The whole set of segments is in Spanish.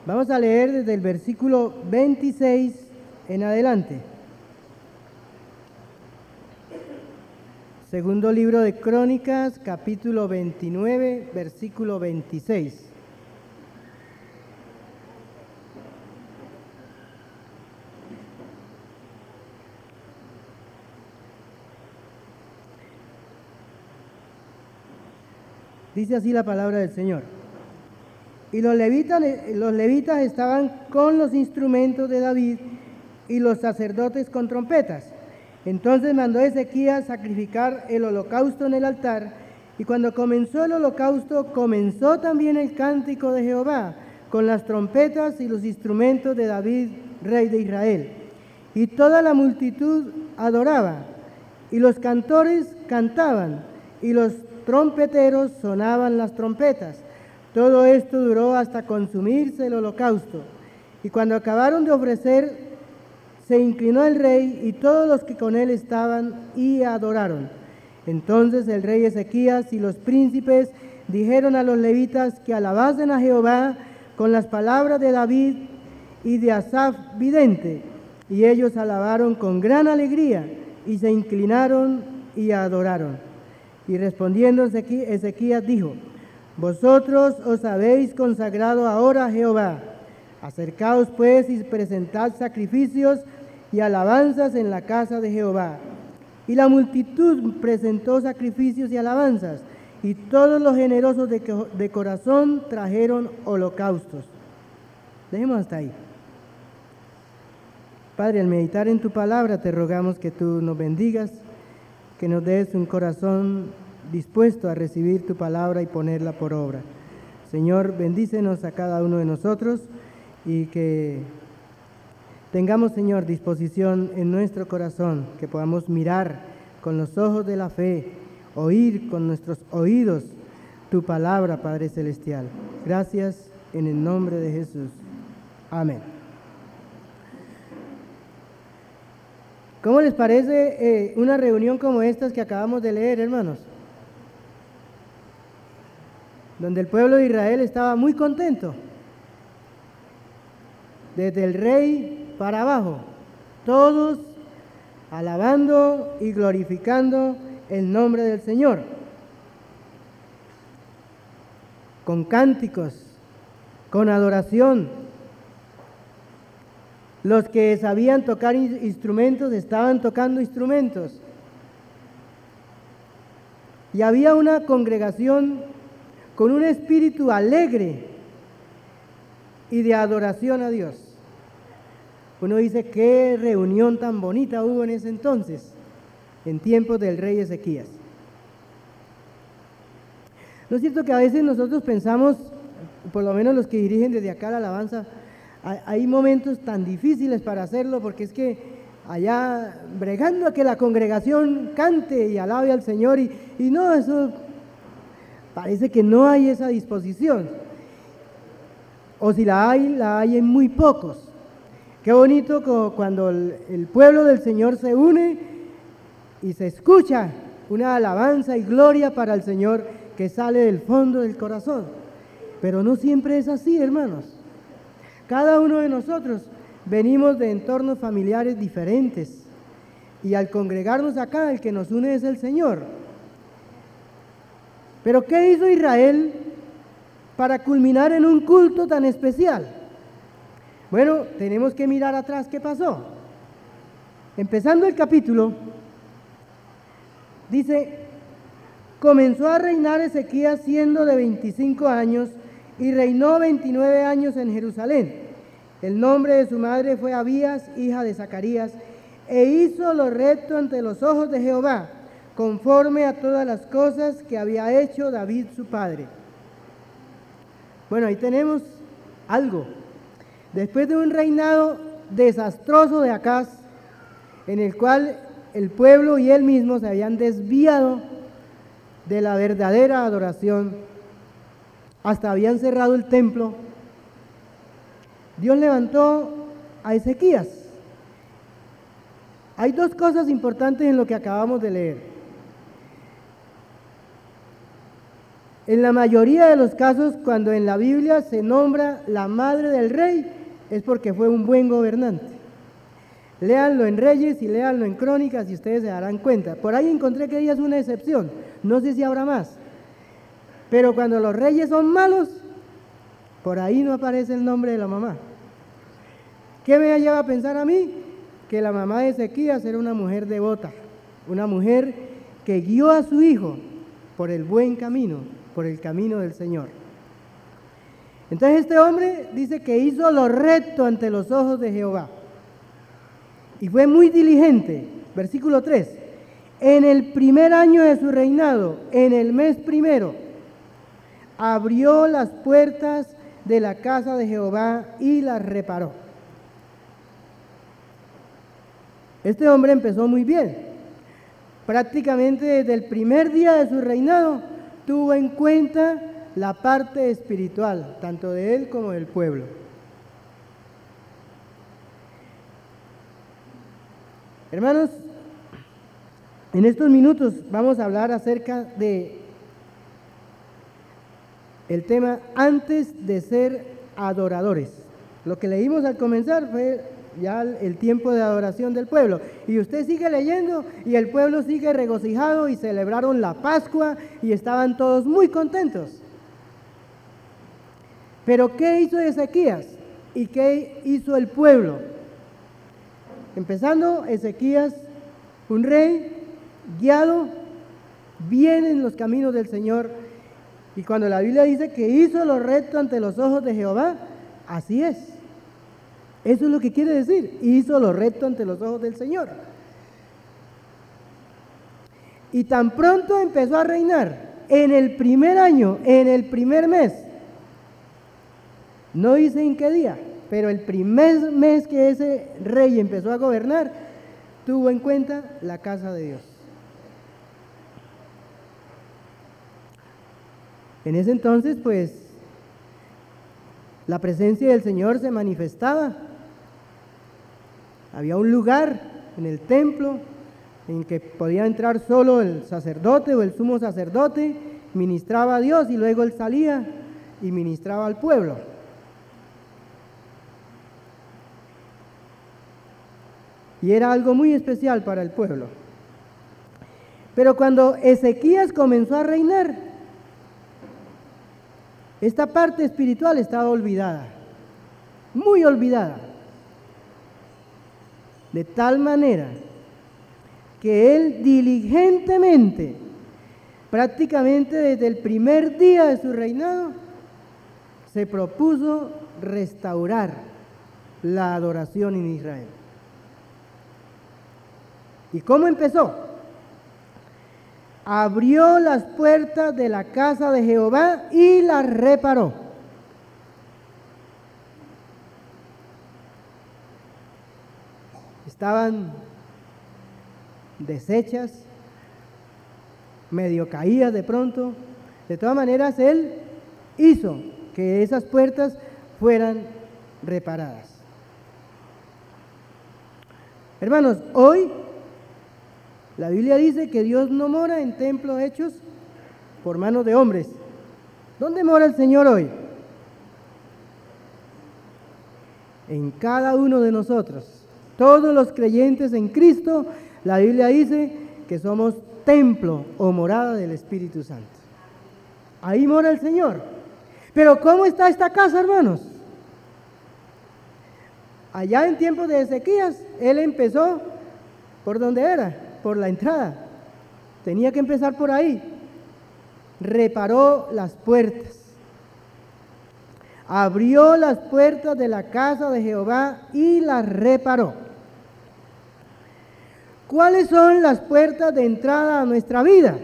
Vamos a leer desde el versículo 26 en adelante. Segundo libro de Crónicas, capítulo 29, versículo 26. Dice así la palabra del Señor. Y los levitas estaban con los instrumentos de David y los sacerdotes con trompetas. Entonces mandó Ezequías sacrificar el holocausto en el altar, y cuando comenzó el holocausto, comenzó también el cántico de Jehová, con las trompetas y los instrumentos de David, rey de Israel. Y toda la multitud adoraba, y los cantores cantaban, y los trompeteros sonaban las trompetas. Todo esto duró hasta consumirse el holocausto. Y cuando acabaron de ofrecer, se inclinó el rey y todos los que con él estaban y adoraron. Entonces el rey Ezequías y los príncipes dijeron a los levitas que alabasen a Jehová con las palabras de David y de Asaf vidente. Y ellos alabaron con gran alegría y se inclinaron y adoraron. Y respondiendo Ezequías dijo: vosotros os habéis consagrado ahora a Jehová. Acercaos pues y presentad sacrificios y alabanzas en la casa de Jehová. Y la multitud presentó sacrificios y alabanzas, y todos los generosos de corazón trajeron holocaustos. Dejemos hasta ahí. Padre, al meditar en tu palabra, te rogamos que tú nos bendigas, que nos des un corazón dispuesto a recibir tu palabra y ponerla por obra. Señor, bendícenos a cada uno de nosotros y que tengamos, Señor, disposición en nuestro corazón, que podamos mirar con los ojos de la fe, oír con nuestros oídos tu palabra, Padre Celestial. Gracias en el nombre de Jesús. Amén. ¿Cómo les parece una reunión como estas que acabamos de leer, hermanos? Donde el pueblo de Israel estaba muy contento. Desde el rey para abajo, todos alabando y glorificando el nombre del Señor, con cánticos, con adoración. Los que sabían tocar instrumentos estaban tocando instrumentos. Y había una congregación con un espíritu alegre y de adoración a Dios. Uno dice, qué reunión tan bonita hubo en ese entonces, en tiempos del rey Ezequías. ¿No es cierto que a veces nosotros pensamos, por lo menos los que dirigen desde acá la alabanza, hay momentos tan difíciles para hacerlo, porque es que allá bregando a que la congregación cante y alabe al Señor, y no, eso parece que no hay esa disposición, o si la hay en muy pocos. Qué bonito cuando el pueblo del Señor se une y se escucha una alabanza y gloria para el Señor que sale del fondo del corazón, pero no siempre es así, hermanos. Cada uno de nosotros venimos de entornos familiares diferentes y al congregarnos acá el que nos une es el Señor. Pero ¿qué hizo Israel para culminar en un culto tan especial? Bueno, tenemos que mirar atrás qué pasó. Empezando el capítulo, dice: comenzó a reinar Ezequías siendo de 25 años y reinó 29 años en Jerusalén. El nombre de su madre fue Abías, hija de Zacarías, e hizo lo recto ante los ojos de Jehová, conforme a todas las cosas que había hecho David su padre. Bueno, ahí tenemos algo. Después de un reinado desastroso de Acaz, en el cual el pueblo y él mismo se habían desviado de la verdadera adoración, hasta habían cerrado el templo, Dios levantó a Ezequías. Hay dos cosas importantes en lo que acabamos de leer. En la mayoría de los casos, cuando en la Biblia se nombra la madre del rey, es porque fue un buen gobernante. Léanlo en Reyes y léanlo en Crónicas y ustedes se darán cuenta. Por ahí encontré que ella es una excepción, no sé si habrá más. Pero cuando los reyes son malos, por ahí no aparece el nombre de la mamá. ¿Qué me lleva a pensar a mí? Que la mamá de Ezequías era una mujer devota, una mujer que guió a su hijo por el buen camino, por el camino del Señor. Entonces este hombre dice que hizo lo recto ante los ojos de Jehová y fue muy diligente. Versículo 3: en el primer año de su reinado, en el mes primero, abrió las puertas de la casa de Jehová y las reparó. Este hombre empezó muy bien. Prácticamente desde el primer día de su reinado tuvo en cuenta la parte espiritual, tanto de él como del pueblo. Hermanos, en estos minutos vamos a hablar acerca de el tema antes de ser adoradores. Lo que leímos al comenzar fue ya el tiempo de adoración del pueblo. Y usted sigue leyendo y el pueblo sigue regocijado y celebraron la Pascua y estaban todos muy contentos. Pero ¿qué hizo Ezequías? ¿Y qué hizo el pueblo? Empezando, Ezequías, un rey guiado bien en los caminos del Señor. Y cuando la Biblia dice que hizo lo recto ante los ojos de Jehová, así es. Eso es lo que quiere decir, hizo lo recto ante los ojos del Señor. Y tan pronto empezó a reinar, en el primer año, en el primer mes, no dice en qué día, pero el primer mes que ese rey empezó a gobernar, tuvo en cuenta la casa de Dios. En ese entonces, pues, la presencia del Señor se manifestaba. Había un lugar en el templo en que podía entrar solo el sacerdote o el sumo sacerdote, ministraba a Dios y luego él salía y ministraba al pueblo. Y era algo muy especial para el pueblo. Pero cuando Ezequías comenzó a reinar, esta parte espiritual estaba olvidada, muy olvidada. De tal manera que él diligentemente, prácticamente desde el primer día de su reinado, se propuso restaurar la adoración en Israel. ¿Y cómo empezó? Abrió las puertas de la casa de Jehová y las reparó. Estaban deshechas, medio caídas de pronto. De todas maneras, él hizo que esas puertas fueran reparadas. Hermanos, hoy la Biblia dice que Dios no mora en templos hechos por manos de hombres. ¿Dónde mora el Señor hoy? En cada uno de nosotros. Todos los creyentes en Cristo, la Biblia dice que somos templo o morada del Espíritu Santo. Ahí mora el Señor. Pero ¿cómo está esta casa, hermanos? Allá en tiempos de Ezequías, él empezó por donde era, por la entrada. Tenía que empezar por ahí. Reparó las puertas. Abrió las puertas de la casa de Jehová y las reparó. ¿Cuáles son las puertas de entrada a nuestra vida?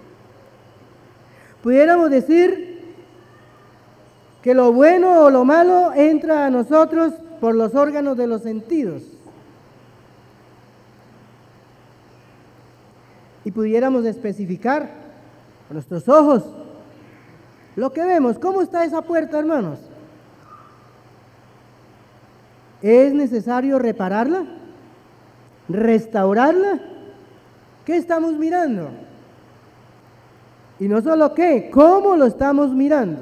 Pudiéramos decir que lo bueno o lo malo entra a nosotros por los órganos de los sentidos. Y pudiéramos especificar con nuestros ojos lo que vemos. ¿Cómo está esa puerta, hermanos? ¿Es necesario repararla? ¿Restaurarla? ¿Qué estamos mirando? Y no solo qué, cómo lo estamos mirando.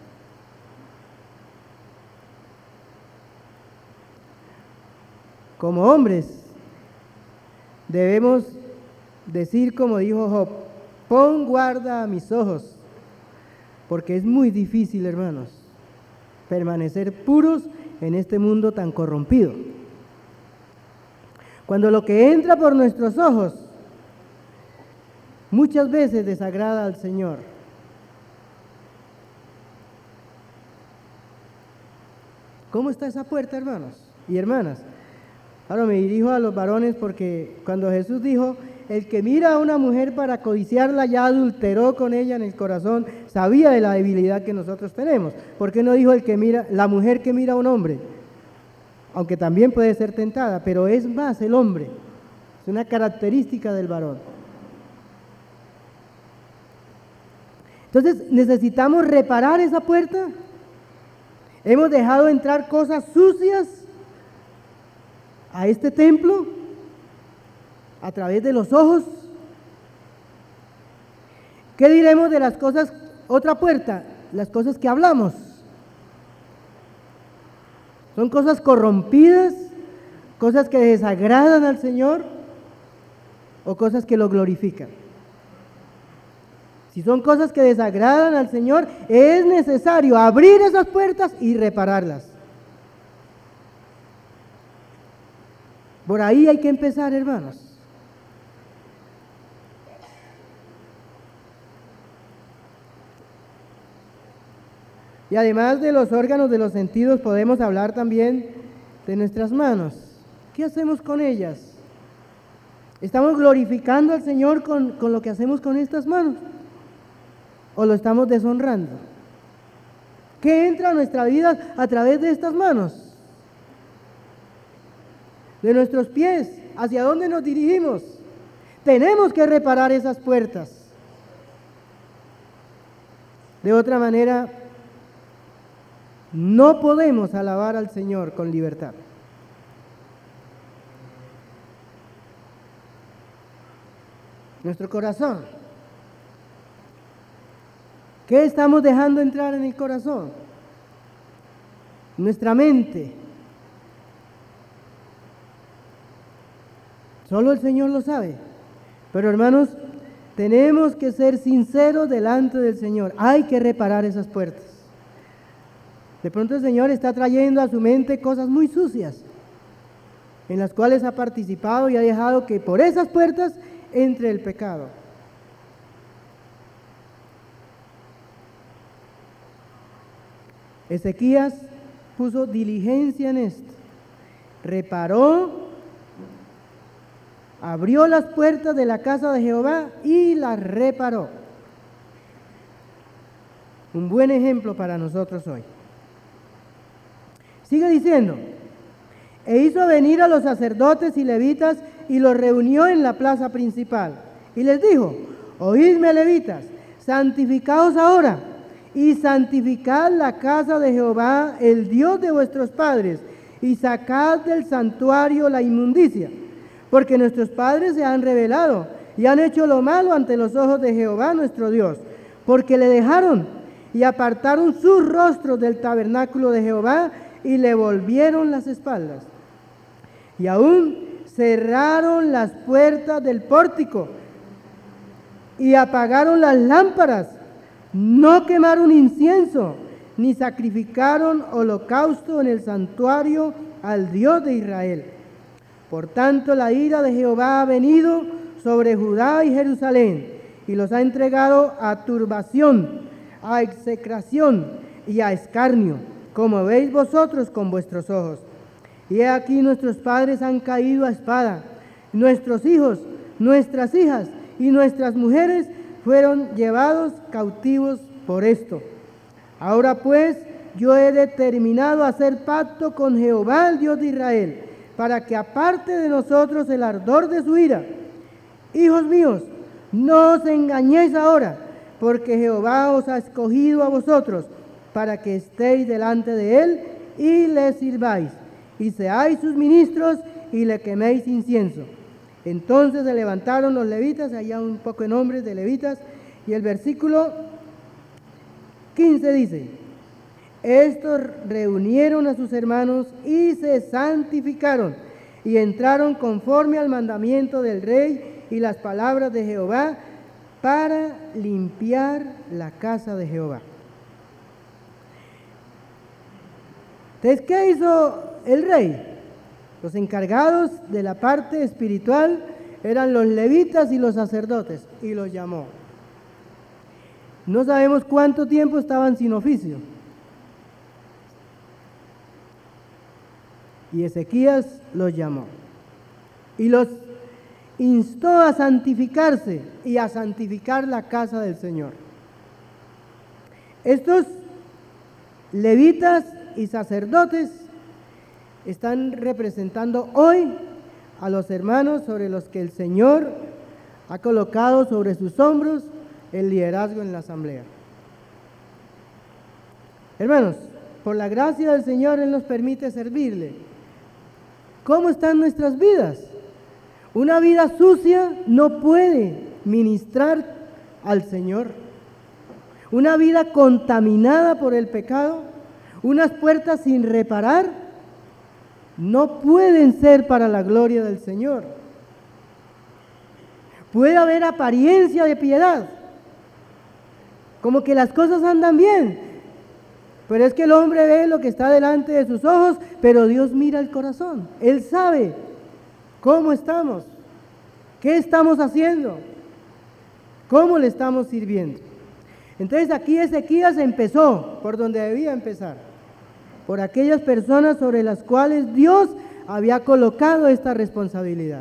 Como hombres, debemos decir como dijo Job, pon guarda a mis ojos, porque es muy difícil, hermanos, permanecer puros en este mundo tan corrompido. Cuando lo que entra por nuestros ojos muchas veces desagrada al Señor. ¿Cómo está esa puerta, hermanos y hermanas? Ahora me dirijo a los varones porque cuando Jesús dijo, el que mira a una mujer para codiciarla ya adulteró con ella en el corazón, sabía de la debilidad que nosotros tenemos. ¿Por qué no dijo el que mira, la mujer que mira a un hombre? Aunque también puede ser tentada, pero es más el hombre. Es una característica del varón. Entonces necesitamos reparar esa puerta. Hemos dejado entrar cosas sucias a este templo a través de los ojos. ¿Qué diremos de las cosas? Otra puerta, las cosas que hablamos. Son cosas corrompidas, cosas que desagradan al Señor o cosas que lo glorifican. Si son cosas que desagradan al Señor, es necesario abrir esas puertas y repararlas. Por ahí hay que empezar, hermanos. Y además de los órganos de los sentidos, podemos hablar también de nuestras manos. ¿Qué hacemos con ellas? ¿Estamos glorificando al Señor con lo que hacemos con estas manos? ¿O lo estamos deshonrando? ¿Qué entra a nuestra vida a través de estas manos? De nuestros pies, ¿hacia dónde nos dirigimos? Tenemos que reparar esas puertas. De otra manera, no podemos alabar al Señor con libertad. Nuestro corazón. ¿Qué estamos dejando entrar en el corazón? Nuestra mente. Solo el Señor lo sabe. Pero hermanos, tenemos que ser sinceros delante del Señor. Hay que reparar esas puertas. De pronto el Señor está trayendo a su mente cosas muy sucias, en las cuales ha participado y ha dejado que por esas puertas entre el pecado. Ezequías puso diligencia en esto, reparó, abrió las puertas de la casa de Jehová y las reparó. Un buen ejemplo para nosotros hoy. Sigue diciendo, e hizo venir a los sacerdotes y levitas y los reunió en la plaza principal. Y les dijo, oídme levitas, santificaos ahora y santificad la casa de Jehová, el Dios de vuestros padres, y sacad del santuario la inmundicia, porque nuestros padres se han rebelado y han hecho lo malo ante los ojos de Jehová nuestro Dios, porque le dejaron y apartaron sus rostros del tabernáculo de Jehová y le volvieron las espaldas. Y aún cerraron las puertas del pórtico y apagaron las lámparas. No quemaron incienso, ni sacrificaron holocausto en el santuario al Dios de Israel. Por tanto, la ira de Jehová ha venido sobre Judá y Jerusalén, y los ha entregado a turbación, a execración y a escarnio, como veis vosotros con vuestros ojos. Y he aquí nuestros padres han caído a espada, nuestros hijos, nuestras hijas y nuestras mujeres fueron llevados cautivos por esto. Ahora pues yo he determinado hacer pacto con Jehová, el Dios de Israel, para que aparte de nosotros el ardor de su ira. Hijos míos, no os engañéis ahora, porque Jehová os ha escogido a vosotros, para que estéis delante de él y le sirváis, y seáis sus ministros y le queméis incienso. Entonces se levantaron los levitas, allá un poco de nombres de levitas, Y el versículo 15 dice: estos reunieron a sus hermanos y se santificaron y entraron conforme al mandamiento del rey y las palabras de Jehová para limpiar la casa de Jehová. Entonces, ¿qué hizo el rey? Los encargados de la parte espiritual eran los levitas y los sacerdotes, y los llamó. No sabemos cuánto tiempo estaban sin oficio. Y Ezequías los llamó y los instó a santificarse y a santificar la casa del Señor. Estos levitas y sacerdotes están representando hoy a los hermanos sobre los que el Señor ha colocado sobre sus hombros el liderazgo en la asamblea. Hermanos, por la gracia del Señor, Él nos permite servirle. ¿Cómo están nuestras vidas? Una vida sucia no puede ministrar al Señor. Una vida contaminada por el pecado, unas puertas sin reparar, no pueden ser para la gloria del Señor. Puede haber apariencia de piedad, como que las cosas andan bien, pero es que el hombre ve lo que está delante de sus ojos, pero Dios mira el corazón. Él sabe cómo estamos, qué estamos haciendo, cómo le estamos sirviendo. Entonces aquí Ezequías empezó por donde debía empezar, por aquellas personas sobre las cuales Dios había colocado esta responsabilidad.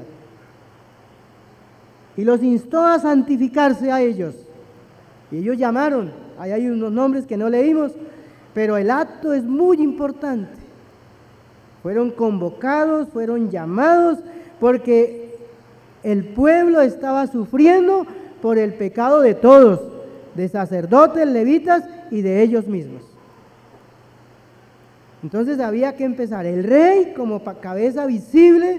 Y los instó a santificarse a ellos. Y ellos llamaron, ahí hay unos nombres que no leímos, pero el acto es muy importante. Fueron convocados, fueron llamados, porque el pueblo estaba sufriendo por el pecado de todos, de sacerdotes, levitas y de ellos mismos. Entonces había que empezar. El rey, como cabeza visible,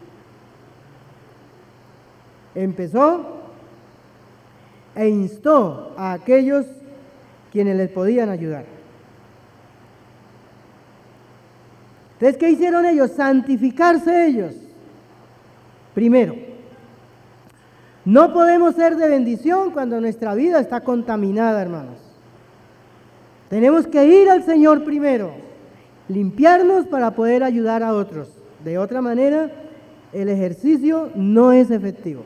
empezó e instó a aquellos quienes les podían ayudar. Entonces, ¿qué hicieron ellos? Santificarse ellos. Primero, no podemos ser de bendición cuando nuestra vida está contaminada, hermanos. Tenemos que ir al Señor primero, limpiarnos para poder ayudar a otros. De otra manera, el ejercicio no es efectivo.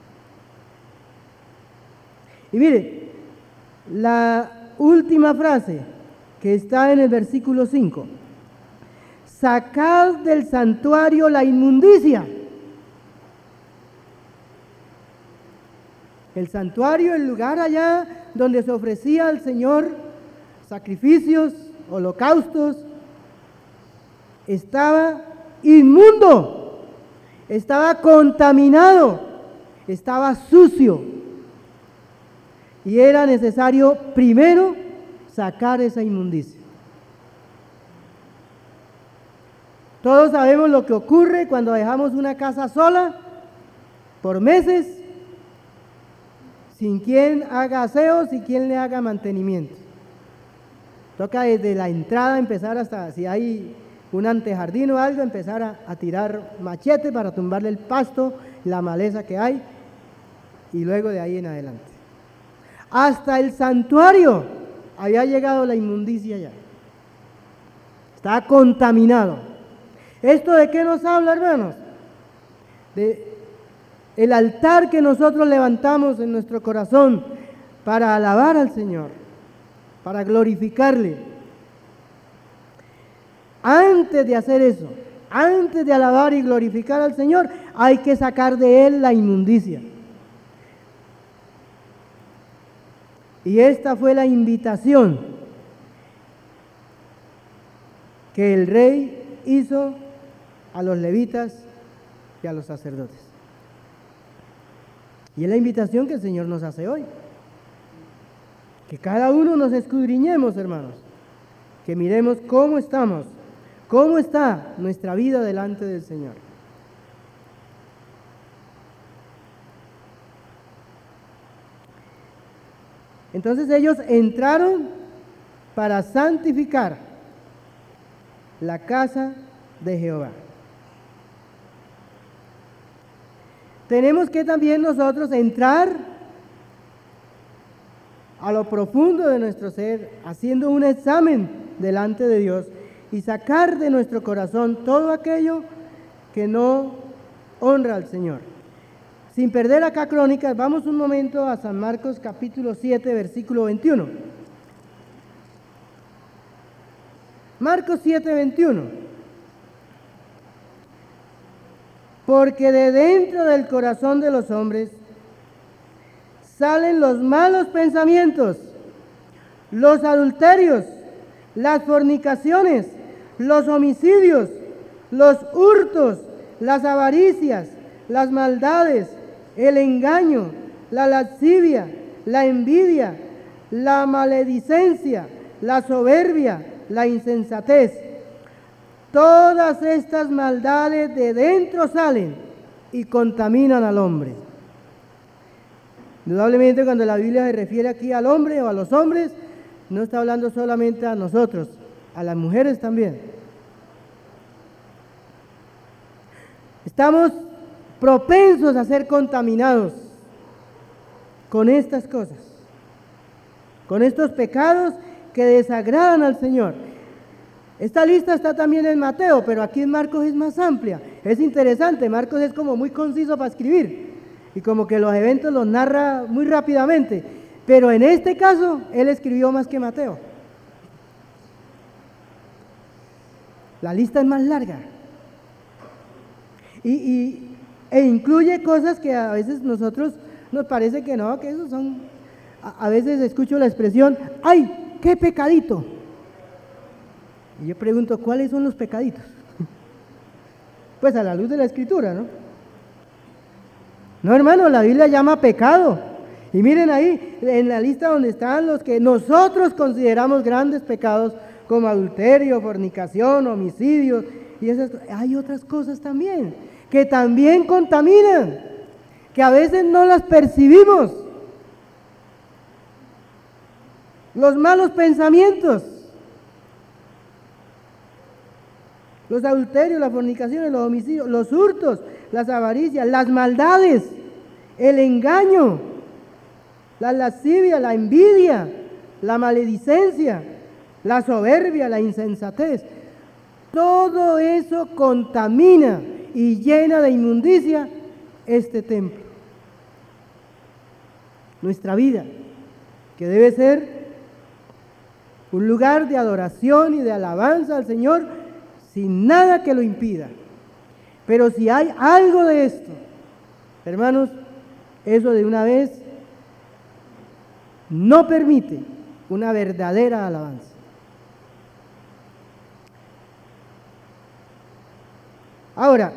Y mire, la última frase que está en el versículo 5. Sacad del santuario la inmundicia. El santuario, el lugar allá donde se ofrecía al Señor sacrificios, holocaustos, estaba inmundo, estaba contaminado, estaba sucio. Y era necesario primero sacar esa inmundicia. Todos sabemos lo que ocurre cuando dejamos una casa sola por meses, sin quien haga aseos y quien le haga mantenimiento. Toca desde la entrada empezar hasta, si hay un antejardín o algo, empezar a tirar machete para tumbarle el pasto, la maleza que hay, y luego de ahí en adelante. Hasta el santuario había llegado la inmundicia ya. Está contaminado. ¿Esto de qué nos habla, hermanos? De el altar que nosotros levantamos en nuestro corazón para alabar al Señor, para glorificarle. Antes de hacer eso, antes de alabar y glorificar al Señor, hay que sacar de él la inmundicia. Y esta fue la invitación que el rey hizo a los levitas y a los sacerdotes. Y es la invitación que el Señor nos hace hoy. Que cada uno nos escudriñemos, hermanos. Que miremos cómo estamos, cómo está nuestra vida delante del Señor. Entonces ellos entraron para santificar la casa de Jehová. Tenemos que también nosotros entrar a lo profundo de nuestro ser, haciendo un examen delante de Dios y sacar de nuestro corazón todo aquello que no honra al Señor. Sin perder acá crónicas, vamos un momento a San Marcos capítulo 7, versículo 21. Marcos 7, 21. Porque de dentro del corazón de los hombres salen los malos pensamientos, los adulterios, las fornicaciones, los homicidios, los hurtos, las avaricias, las maldades, el engaño, la lascivia, la envidia, la maledicencia, la soberbia, la insensatez. Todas estas maldades de dentro salen y contaminan al hombre. Indudablemente cuando la Biblia se refiere aquí al hombre o a los hombres, no está hablando solamente a nosotros, a las mujeres también. Estamos propensos a ser contaminados con estas cosas, con estos pecados que desagradan al Señor. Esta lista está también en Mateo, pero aquí en Marcos es más amplia. Es interesante, Marcos es como muy conciso para escribir y como que los eventos los narra muy rápidamente, pero en este caso él escribió más que Mateo. La lista es más larga e incluye cosas que a veces nosotros nos parece que no, que esos son, a veces escucho la expresión, ¡ay, qué pecadito! Y yo pregunto, ¿cuáles son los pecaditos? Pues a la luz de la Escritura, ¿no? No, hermano, la Biblia llama pecado. Y miren ahí, en la lista donde están los que nosotros consideramos grandes pecados, como adulterio, fornicación, homicidios, y esas, hay otras cosas también, que también contaminan, que a veces no las percibimos. Los malos pensamientos, los adulterios, las fornicaciones, los homicidios, los hurtos, las avaricias, las maldades, el engaño, la lascivia, la envidia, la maledicencia, la soberbia, la insensatez. Todo eso contamina y llena de inmundicia este templo. Nuestra vida, que debe ser un lugar de adoración y de alabanza al Señor, sin nada que lo impida. Pero si hay algo de esto, hermanos, eso de una vez no permite una verdadera alabanza. Ahora,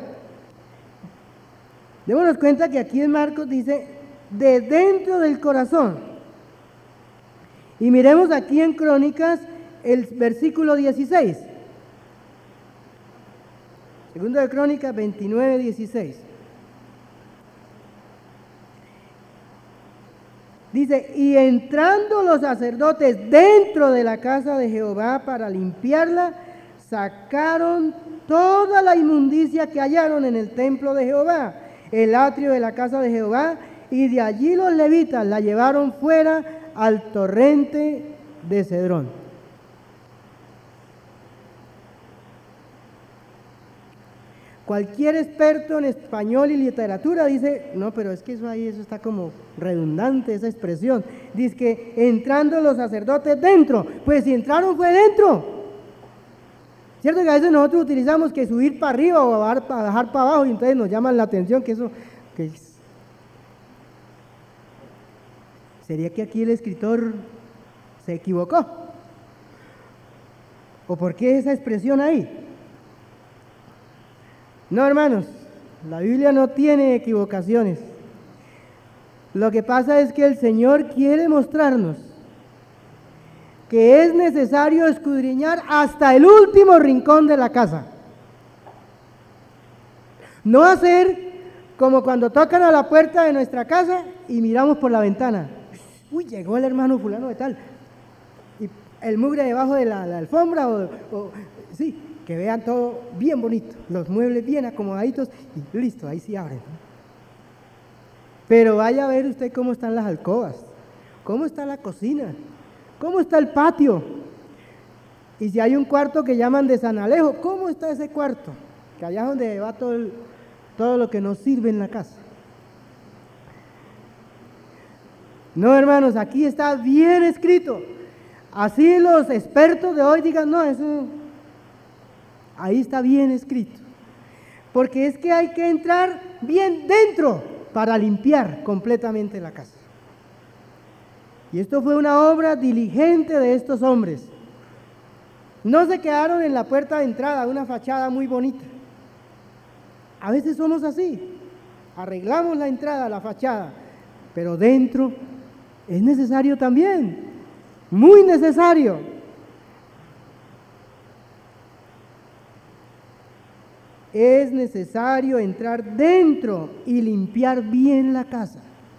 démonos cuenta que aquí en Marcos dice, de dentro del corazón. Y miremos aquí en Crónicas el versículo 16. Segundo de Crónicas 29, 16. Dice, y entrando los sacerdotes dentro de la casa de Jehová para limpiarla, sacaron toda la inmundicia que hallaron en el templo de Jehová, el atrio de la casa de Jehová, y de allí los levitas la llevaron fuera al torrente de Cedrón. Cualquier experto en español y literatura dice, no, pero es que eso ahí, eso está como redundante, esa expresión. Dice que entrando los sacerdotes dentro, pues si entraron fue dentro. Cierto que a veces nosotros utilizamos que subir para arriba o bajar para abajo y entonces nos llaman la atención que eso, que sería que aquí el escritor se equivocó. ¿O por qué esa expresión ahí? No, hermanos, la Biblia no tiene equivocaciones. Lo que pasa es que el Señor quiere mostrarnos que es necesario escudriñar hasta el último rincón de la casa. No hacer como cuando tocan a la puerta de nuestra casa y miramos por la ventana. uy, llegó el hermano fulano de tal, y el mugre debajo de la alfombra, sí, que vean todo bien bonito, los muebles bien acomodaditos, y listo, ahí sí abren. Pero vaya a ver usted cómo están las alcobas, cómo está la cocina, cómo está el patio, y si hay un cuarto que llaman de San Alejo, ¿cómo está ese cuarto? Que allá es donde va todo lo que nos sirve en la casa. No, hermanos, aquí está bien escrito. Así los expertos de hoy digan, no, eso, ahí está bien escrito. Porque es que hay que entrar bien dentro para limpiar completamente la casa. Y esto fue una obra diligente de estos hombres. No se quedaron en la puerta de entrada, una fachada muy bonita. A veces somos así, arreglamos la entrada, la fachada, pero dentro es necesario también, muy necesario. Es necesario entrar dentro y limpiar bien la casa.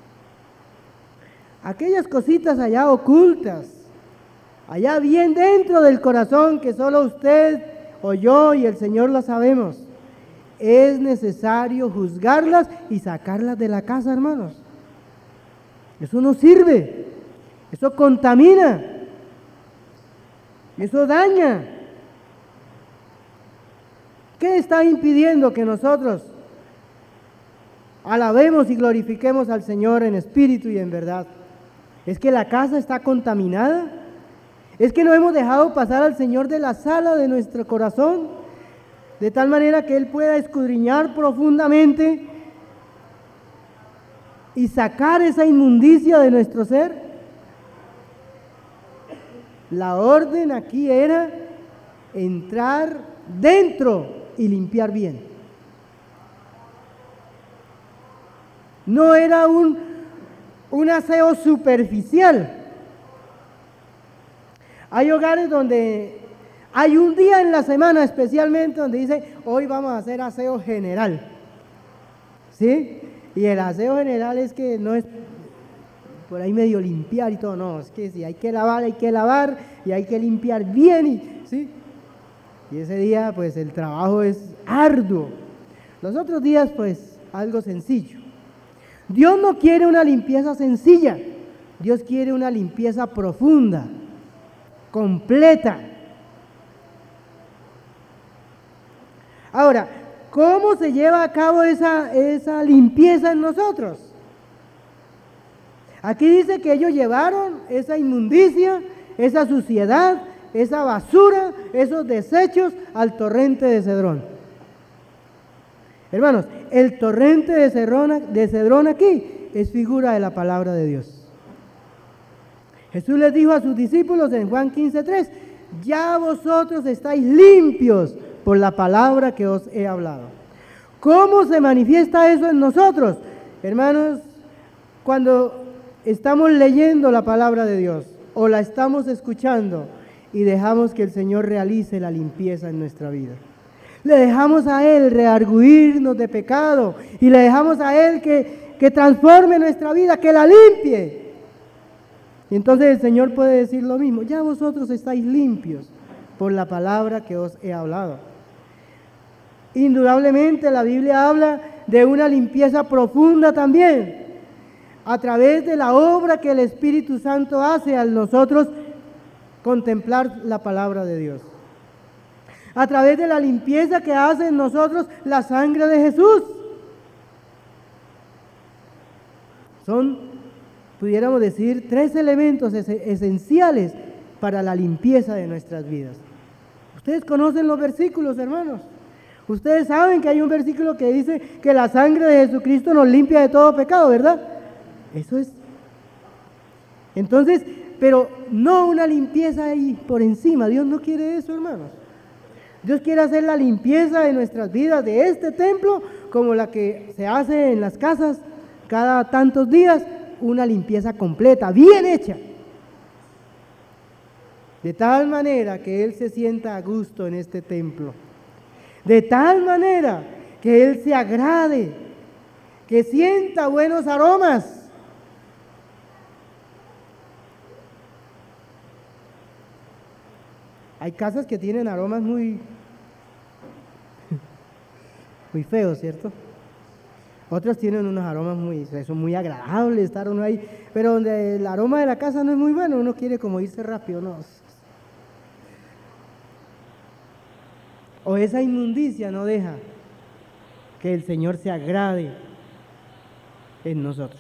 Aquellas cositas allá ocultas, allá bien dentro del corazón que solo usted o yo y el Señor las sabemos, es necesario juzgarlas y sacarlas de la casa, hermanos. Eso no sirve, eso contamina, eso daña. ¿Qué está impidiendo que nosotros alabemos y glorifiquemos al Señor en espíritu y en verdad? ¿Es que la casa está contaminada? ¿Es que no hemos dejado pasar al Señor de la sala de nuestro corazón? De tal manera que Él pueda escudriñar profundamente y sacar esa inmundicia de nuestro ser. La orden aquí era entrar dentro y limpiar bien. No era un aseo superficial. Hay hogares donde hay un día en la semana especialmente donde dice, hoy vamos a hacer aseo general, ¿sí? Y el aseo general es que no es por ahí medio limpiar y todo, no, es que si hay que lavar y hay que limpiar bien, ¿sí? Y ese día pues el trabajo es arduo. Los otros días pues algo sencillo. Dios no quiere una limpieza sencilla, Dios quiere una limpieza profunda, completa. Ahora, ¿cómo se lleva a cabo esa limpieza en nosotros? Aquí dice que ellos llevaron esa inmundicia, esa suciedad, esa basura, esos desechos al torrente de Cedrón. Hermanos, el torrente de Cedrón aquí es figura de la palabra de Dios. Jesús les dijo a sus discípulos en Juan 15:3, ya vosotros estáis limpios por la palabra que os he hablado. ¿Cómo se manifiesta eso en nosotros? Hermanos, cuando estamos leyendo la palabra de Dios o la estamos escuchando y dejamos que el Señor realice la limpieza en nuestra vida. Le dejamos a Él reargüirnos de pecado y le dejamos a Él que transforme nuestra vida, que la limpie. Y entonces el Señor puede decir lo mismo, ya vosotros estáis limpios por la palabra que os he hablado. Indudablemente la Biblia habla de una limpieza profunda también, a través de la obra que el Espíritu Santo hace al nosotros contemplar la palabra de Dios. A través de la limpieza que hace en nosotros la sangre de Jesús. Son, pudiéramos decir, 3 elementos esenciales para la limpieza de nuestras vidas. Ustedes conocen los versículos, hermanos. Ustedes saben que hay un versículo que dice que la sangre de Jesucristo nos limpia de todo pecado, ¿verdad? Eso es. Entonces, pero no una limpieza ahí por encima. Dios no quiere eso, hermanos. Dios quiere hacer la limpieza de nuestras vidas, de este templo, como la que se hace en las casas cada tantos días, una limpieza completa, bien hecha. De tal manera que Él se sienta a gusto en este templo. De tal manera que Él se agrade, que sienta buenos aromas. Hay casas que tienen aromas muy feos, ¿cierto? Otras tienen unos aromas son muy agradables estar uno ahí, pero donde el aroma de la casa no es muy bueno, uno quiere como irse rápido, ¿no? O esa inmundicia no deja que el Señor se agrade en nosotros.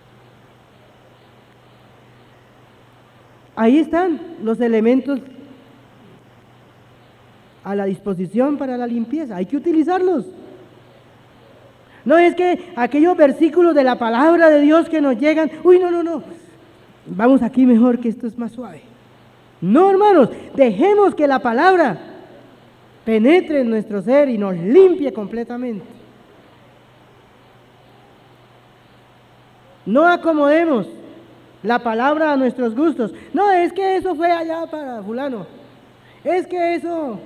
Ahí están los elementos a la disposición para la limpieza, hay que utilizarlos. No es que aquellos versículos de la palabra de Dios que nos llegan, no, vamos aquí mejor que esto es más suave. No, hermanos, dejemos que la palabra penetre en nuestro ser y nos limpie completamente. No acomodemos la palabra a nuestros gustos. No, es que eso fue allá para fulano. Es que eso...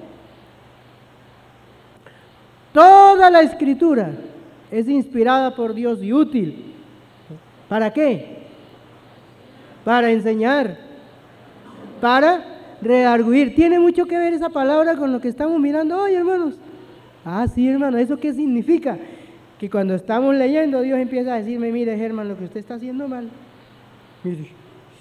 Toda la Escritura es inspirada por Dios y útil. ¿Para qué? Para enseñar, para redarguir. Tiene mucho que ver esa palabra con lo que estamos mirando hoy, hermanos. Ah, sí, hermano, ¿eso qué significa? Que cuando estamos leyendo, Dios empieza a decirme, mire, Germán, lo que usted está haciendo mal. Mire,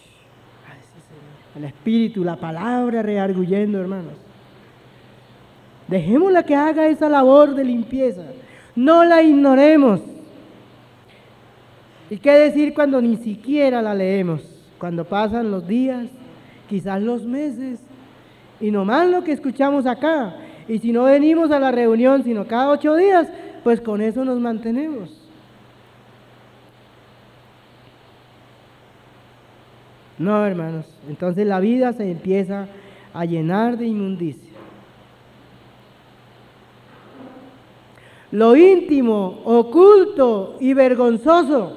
el Espíritu, la palabra redarguyendo, hermanos. Dejémosla que haga esa labor de limpieza. No la ignoremos. ¿Y qué decir cuando ni siquiera la leemos? Cuando pasan los días, quizás los meses, y nomás lo que escuchamos acá. Y si no venimos a la reunión, sino cada 8 días, pues con eso nos mantenemos. No, hermanos, entonces la vida se empieza a llenar de inmundicia. Lo íntimo, oculto y vergonzoso.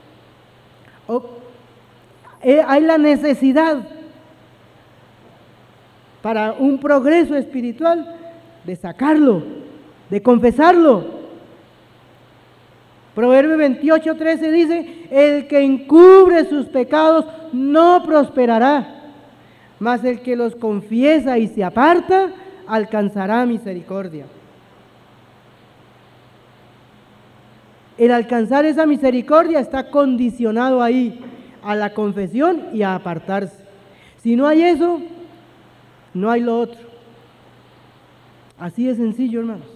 Hay la necesidad para un progreso espiritual de sacarlo, de confesarlo. Proverbio 28:13 dice, el que encubre sus pecados no prosperará, mas el que los confiesa y se aparta alcanzará misericordia. El alcanzar esa misericordia está condicionado ahí a la confesión y a apartarse. Si no hay eso, no hay lo otro. Así de sencillo, hermanos.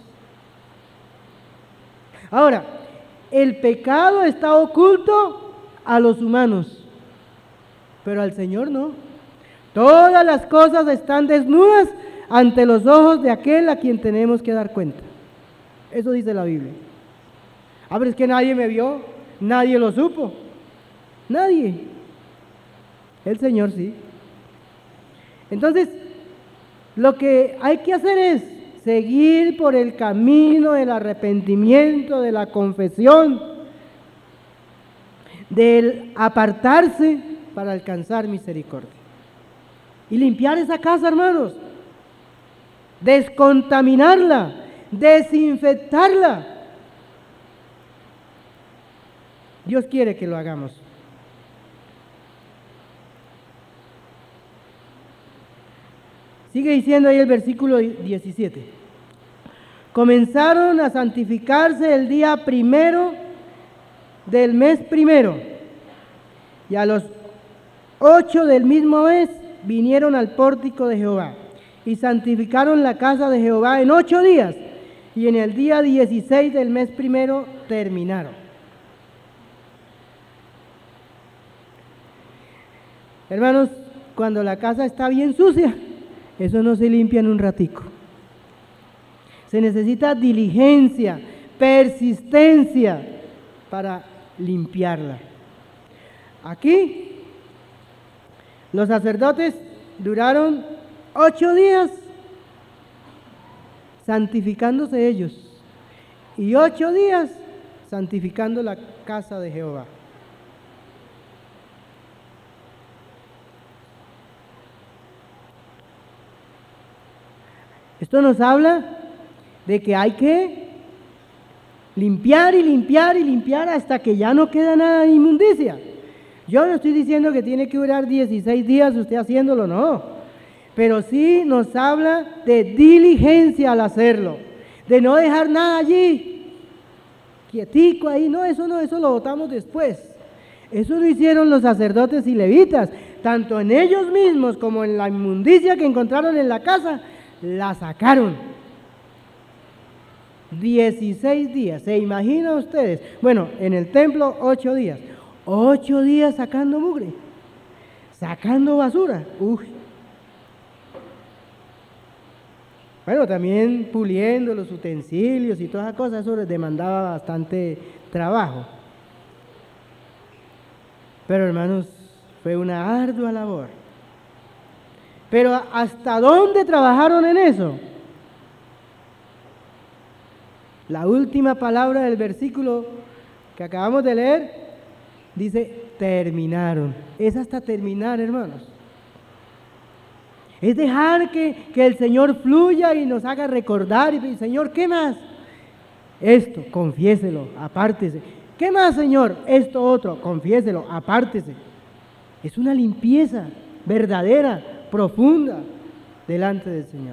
Ahora, el pecado está oculto a los humanos, pero al Señor no. Todas las cosas están desnudas ante los ojos de aquel a quien tenemos que dar cuenta. Eso dice la Biblia. Pero es que nadie me vio, nadie lo supo. Nadie. El Señor sí. Entonces, lo que hay que hacer es seguir por el camino del arrepentimiento, de la confesión, del apartarse para alcanzar misericordia. Y limpiar esa casa, hermanos. Descontaminarla, desinfectarla. Dios quiere que lo hagamos. Sigue diciendo ahí el versículo 17. Comenzaron a santificarse el día 1 del mes 1, y a los 8 del mismo mes vinieron al pórtico de Jehová y santificaron la casa de Jehová en 8 días, y en el día 16 del mes 1 terminaron. Hermanos, cuando la casa está bien sucia, eso no se limpia en un ratico. Se necesita diligencia, persistencia para limpiarla. Aquí, los sacerdotes duraron 8 días santificándose ellos y 8 días santificando la casa de Jehová. Esto nos habla de que hay que limpiar y limpiar y limpiar hasta que ya no queda nada de inmundicia. Yo no estoy diciendo que tiene que durar 16 días usted haciéndolo, no. pero sí nos habla de diligencia al hacerlo, de no dejar nada allí, quietico ahí, no, eso lo botamos después. Eso lo hicieron los sacerdotes y levitas, tanto en ellos mismos como en la inmundicia que encontraron en la casa, la sacaron. 16 días, ¿se imaginan ustedes? Bueno, en el templo 8 días, 8 días sacando mugre, sacando basura. Uy. Bueno, también puliendo los utensilios y todas esas cosas, eso les demandaba bastante trabajo. Pero hermanos, fue una ardua labor. Pero ¿hasta dónde trabajaron en eso? La última palabra del versículo que acabamos de leer dice, terminaron. Es hasta terminar, hermanos. Es dejar que el Señor fluya y nos haga recordar. Y Señor, ¿qué más? Esto, confiéselo, apártese. ¿Qué más, Señor? Esto otro, confiéselo, apártese. Es una limpieza verdadera, profunda, delante del Señor.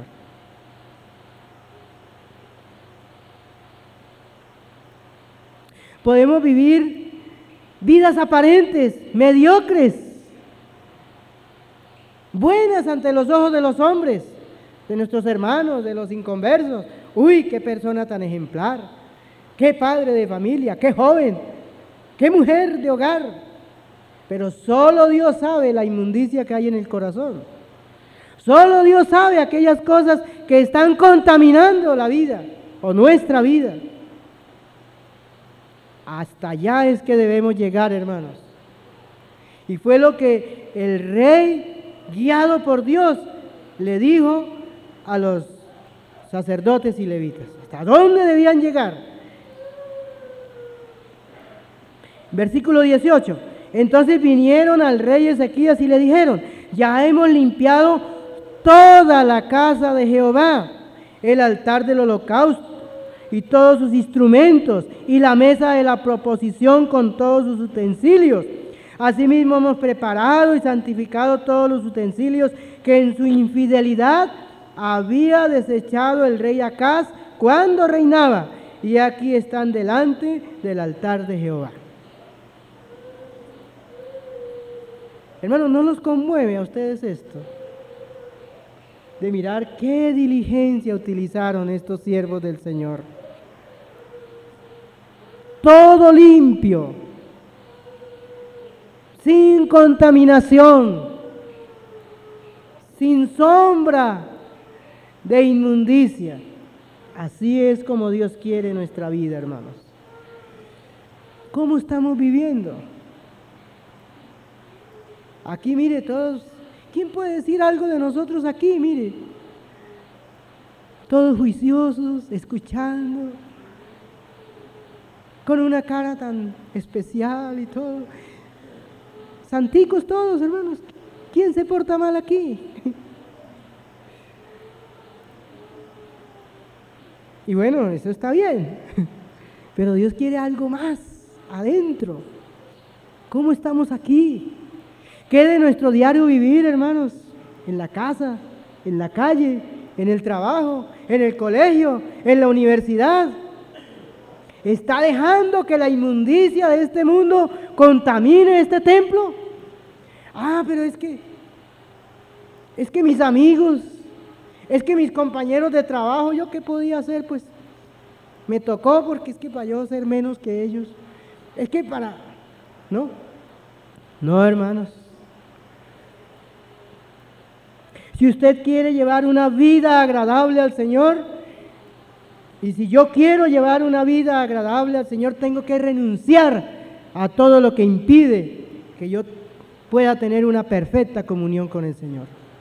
Podemos vivir vidas aparentes, mediocres, buenas ante los ojos de los hombres, de nuestros hermanos, de los inconversos. Uy, qué persona tan ejemplar, qué padre de familia, qué joven, qué mujer de hogar. Pero solo Dios sabe la inmundicia que hay en el corazón. Solo Dios sabe aquellas cosas que están contaminando la vida o nuestra vida. Hasta allá es que debemos llegar, hermanos. Y fue lo que el rey, guiado por Dios, le dijo a los sacerdotes y levitas. ¿Hasta dónde debían llegar? Versículo 18. Entonces vinieron al rey Ezequías y le dijeron, ya hemos limpiado toda la casa de Jehová, el altar del holocausto y todos sus instrumentos, y la mesa de la proposición con todos sus utensilios. Asimismo hemos preparado y santificado todos los utensilios que en su infidelidad había desechado el rey Acaz cuando reinaba, y aquí están delante del altar de Jehová. Hermanos, ¿no los conmueve a ustedes esto? De mirar qué diligencia utilizaron estos siervos del Señor. Todo limpio, sin contaminación, sin sombra de inmundicia. Así es como Dios quiere nuestra vida, hermanos. ¿Cómo estamos viviendo? Aquí, mire, todos, ¿quién puede decir algo de nosotros aquí? Mire, todos juiciosos, escuchando, con una cara tan especial y todo. Santicos todos, hermanos. ¿Quién se porta mal aquí? Y bueno, eso está bien, pero Dios quiere algo más adentro. ¿Cómo estamos aquí? ¿Qué de nuestro diario vivir, hermanos? En la casa, en la calle, en el trabajo, en el colegio, en la universidad. ¿Está dejando que la inmundicia de este mundo contamine este templo? Ah, pero es que mis amigos, es que mis compañeros de trabajo, ¿yo qué podía hacer? Pues me tocó porque es que para yo ser menos que ellos. Es que para... No, hermanos. Si usted quiere llevar una vida agradable al Señor, y si yo quiero llevar una vida agradable al Señor, tengo que renunciar a todo lo que impide que yo pueda tener una perfecta comunión con el Señor.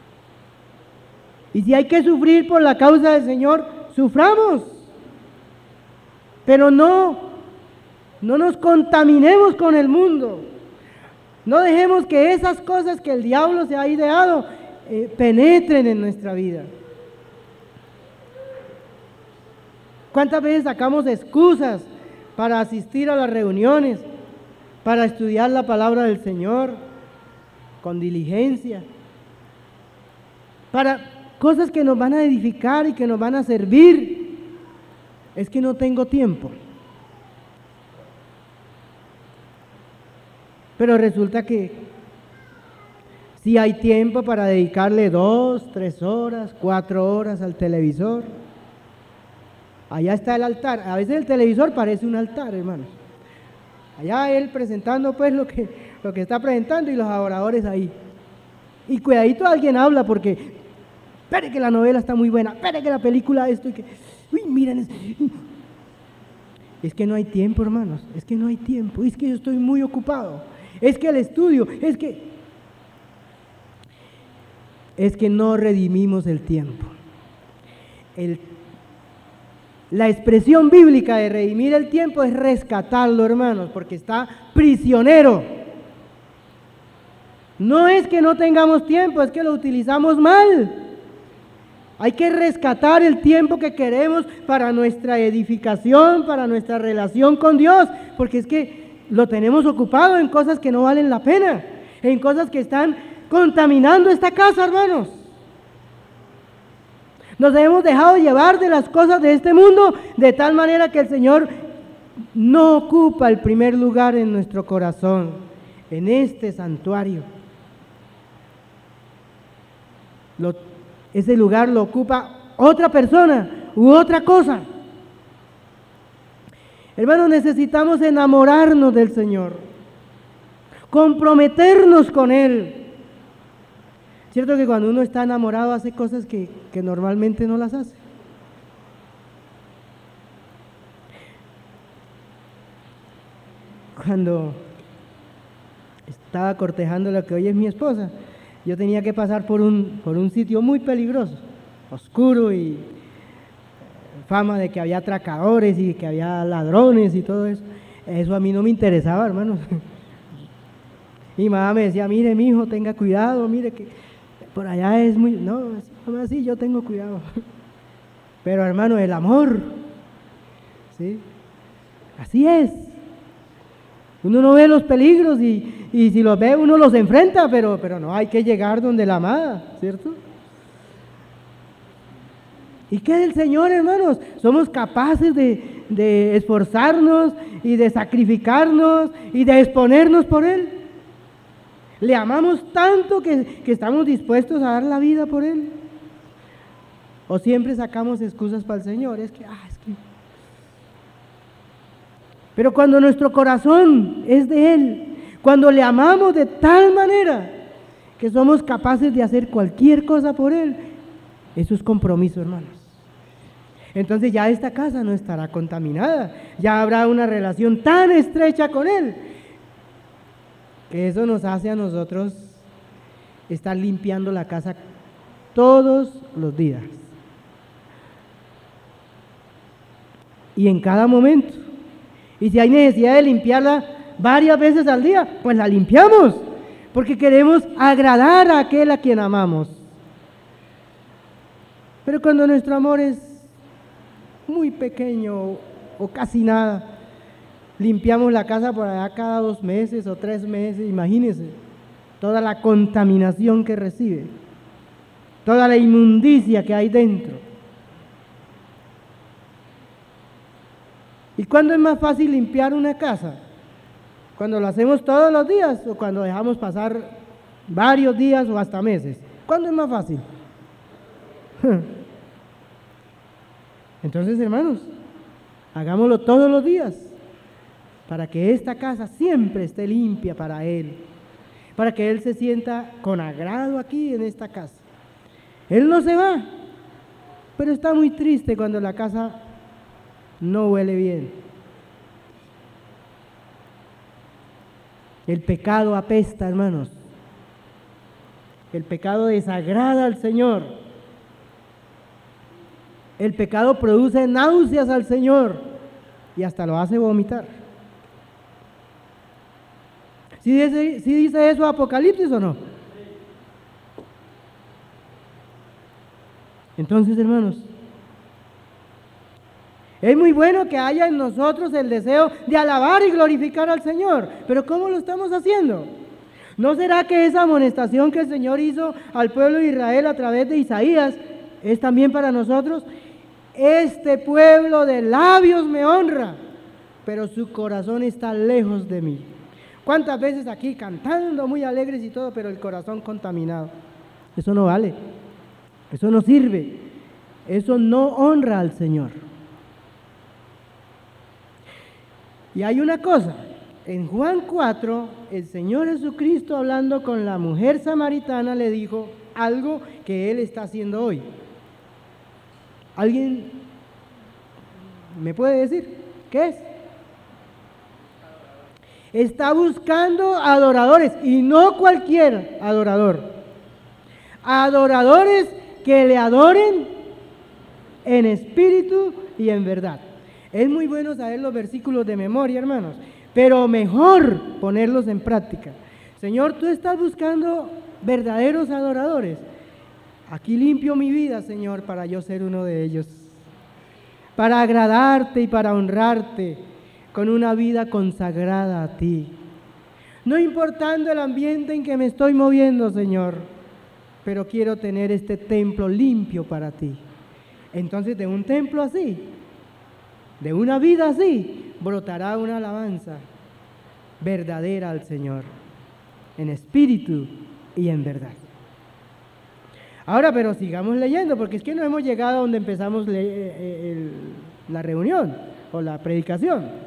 Y si hay que sufrir por la causa del Señor, suframos. Pero no nos contaminemos con el mundo. No dejemos que esas cosas que el diablo se ha ideado penetren en nuestra vida. ¿Cuántas veces sacamos excusas para asistir a las reuniones, para estudiar la palabra del Señor con diligencia, para cosas que nos van a edificar y que nos van a servir. Es que no tengo tiempo. Pero resulta que sí hay tiempo para dedicarle 2, 3 horas, 4 horas al televisor. Allá está el altar. A veces el televisor parece un altar, hermanos. Allá él presentando pues lo que está presentando y los adoradores ahí. Y cuidadito alguien habla porque, espere que la novela está muy buena, espere que la película esto y que, uy, miren. Es que no hay tiempo, hermanos, es que no hay tiempo, es que yo estoy muy ocupado, es que el estudio, es que no redimimos el tiempo. La expresión bíblica de redimir el tiempo es rescatarlo, hermanos, porque está prisionero. No es que no tengamos tiempo, es que lo utilizamos mal. Hay que rescatar el tiempo que queremos para nuestra edificación, para nuestra relación con Dios, porque es que lo tenemos ocupado en cosas que no valen la pena, en cosas que están contaminando esta casa, hermanos. Nos hemos dejado llevar de las cosas de este mundo de tal manera que el Señor no ocupa el primer lugar en nuestro corazón, en este santuario. Ese lugar lo ocupa otra persona u otra cosa. Hermanos, necesitamos enamorarnos del Señor, comprometernos con Él. Cierto que cuando uno está enamorado hace cosas que normalmente no las hace. Cuando estaba cortejando lo que hoy es mi esposa, yo tenía que pasar por un sitio muy peligroso, oscuro y fama de que había atracadores y que había ladrones y todo eso. Eso a mí no me interesaba, hermanos. Mi mamá me decía, mire, mi hijo, tenga cuidado, mire que por allá es muy... No, así yo tengo cuidado. Pero hermano, el amor, ¿sí? Así es. Uno no ve los peligros y si los ve uno los enfrenta, pero no hay que llegar donde la amada, ¿cierto? ¿Y qué del Señor, hermanos? Somos capaces de esforzarnos y de sacrificarnos y de exponernos por Él. Le amamos tanto que estamos dispuestos a dar la vida por Él. O siempre sacamos excusas para el Señor, es que. Pero cuando nuestro corazón es de Él, cuando le amamos de tal manera que somos capaces de hacer cualquier cosa por Él, eso es compromiso, hermanos. Entonces ya esta casa no estará contaminada, ya habrá una relación tan estrecha con Él, que eso nos hace a nosotros estar limpiando la casa todos los días. Y en cada momento. Y si hay necesidad de limpiarla varias veces al día, pues la limpiamos, porque queremos agradar a aquel a quien amamos. Pero cuando nuestro amor es muy pequeño o casi nada, limpiamos la casa por allá cada 2 meses o 3 meses, imagínense, toda la contaminación que recibe, toda la inmundicia que hay dentro. ¿Y cuándo es más fácil limpiar una casa? ¿Cuando lo hacemos todos los días o cuando dejamos pasar varios días o hasta meses? ¿Cuándo es más fácil? Entonces, hermanos, hagámoslo todos los días para que esta casa siempre esté limpia para Él, para que Él se sienta con agrado aquí en esta casa. Él no se va, pero está muy triste cuando la casa no huele bien. El pecado apesta, hermanos. El pecado desagrada al Señor. El pecado produce náuseas al Señor y hasta lo hace vomitar. ¿Sí dice eso Apocalipsis o no? Entonces, hermanos, es muy bueno que haya en nosotros el deseo de alabar y glorificar al Señor, pero ¿cómo lo estamos haciendo? ¿No será que esa amonestación que el Señor hizo al pueblo de Israel a través de Isaías es también para nosotros? Este pueblo de labios me honra, pero su corazón está lejos de mí. ¿Cuántas veces aquí cantando muy alegres y todo, pero el corazón contaminado? Eso no vale, eso no sirve, eso no honra al Señor. Y hay una cosa, en Juan 4, el Señor Jesucristo, hablando con la mujer samaritana, le dijo algo que Él está haciendo hoy. ¿Alguien me puede decir qué es? Está buscando adoradores, y no cualquier adorador. Adoradores que le adoren en espíritu y en verdad. Es muy bueno saber los versículos de memoria, hermanos, pero mejor ponerlos en práctica. Señor, tú estás buscando verdaderos adoradores. Aquí limpio mi vida, Señor, para yo ser uno de ellos. Para agradarte y para honrarte con una vida consagrada a ti. No importando el ambiente en que me estoy moviendo, Señor, pero quiero tener este templo limpio para ti. Entonces, de un templo así, de una vida así, brotará una alabanza verdadera al Señor, en espíritu y en verdad. Ahora, pero sigamos leyendo, porque es que no hemos llegado a donde empezamos la reunión o la predicación.